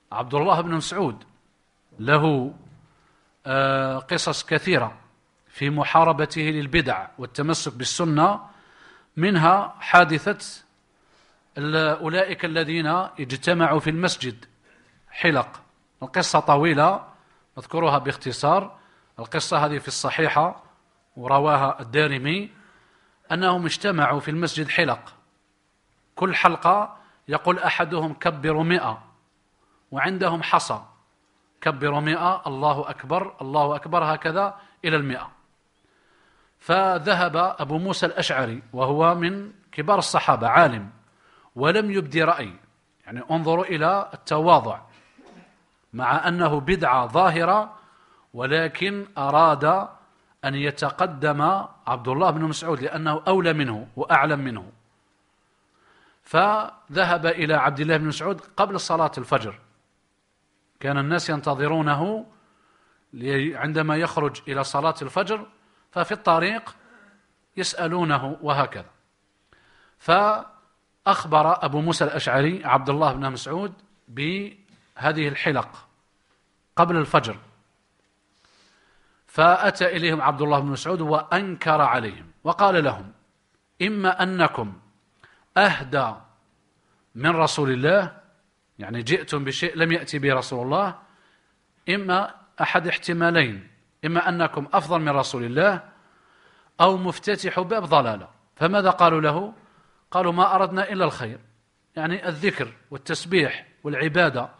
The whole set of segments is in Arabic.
عبد الله بن مسعود له قصص كثيرة في محاربته للبدع والتمسك بالسنة، منها حادثة أولئك الذين اجتمعوا في المسجد حلق. القصة طويلة أذكرها باختصار. القصة هذه في الصحيحة ورواها الدارمي، أنهم اجتمعوا في المسجد حلق، كل حلقة يقول أحدهم كبروا 100، وعندهم حصى كبروا 100 الله أكبر الله أكبر هكذا إلى 100. فذهب أبو موسى الأشعري وهو من كبار الصحابة عالم ولم يبدي رأي، يعني انظروا إلى التواضع مع أنه بدعة ظاهرة، ولكن أراد أن يتقدم عبد الله بن مسعود لأنه أولى منه وأعلم منه. فذهب إلى عبد الله بن مسعود قبل صلاة الفجر، كان الناس ينتظرونه عندما يخرج إلى صلاة الفجر، ففي الطريق يسألونه وهكذا. فأخبر أبو موسى الأشعري عبد الله بن مسعود بهذه الحلق قبل الفجر، فأتى إليهم عبد الله بن مسعود وأنكر عليهم وقال لهم: إما أنكم أهدى من رسول الله، يعني جئتم بشيء لم يأتي به رسول الله، إما أحد احتمالين، إما أنكم أفضل من رسول الله أو مفتتح باب ضلالة. فماذا قالوا له؟ قالوا: ما أردنا إلا الخير، يعني الذكر والتسبيح والعبادة.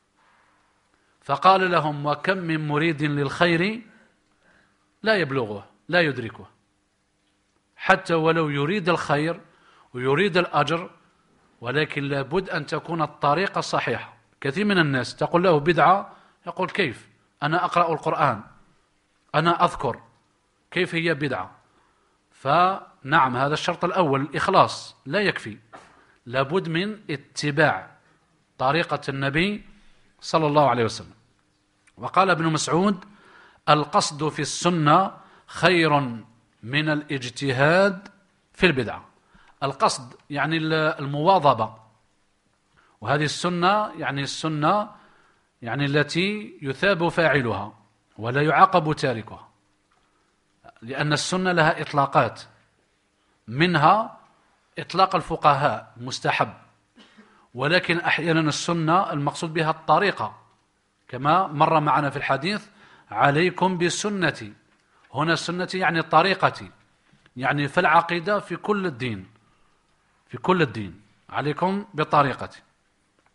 فقال لهم: وكم من مريد للخير لا يبلغه لا يدركه، حتى ولو يريد الخير ويريد الأجر، ولكن لابد أن تكون الطريقة صحيحة. كثير من الناس تقول له بدعة، يقول: كيف أنا أقرأ القرآن، أنا أذكر، كيف هي بدعة؟ فنعم، هذا الشرط الأول الإخلاص لا يكفي، لابد من اتباع طريقة النبي صلى الله عليه وسلم. وقال ابن مسعود: القصد في السنة خير من الاجتهاد في البدعة. القصد يعني المواظبة، وهذه السنة يعني السنة يعني التي يثاب فاعلها ولا يعاقب تاركها، لأن السنة لها إطلاقات، منها إطلاق الفقهاء مستحب، ولكن أحيانا السنة المقصود بها الطريقة، كما مر معنا في الحديث: عليكم بسنتي. هنا سنتي يعني طريقتي، يعني في العقيدة، في كل الدين، في كل الدين عليكم بطريقتي.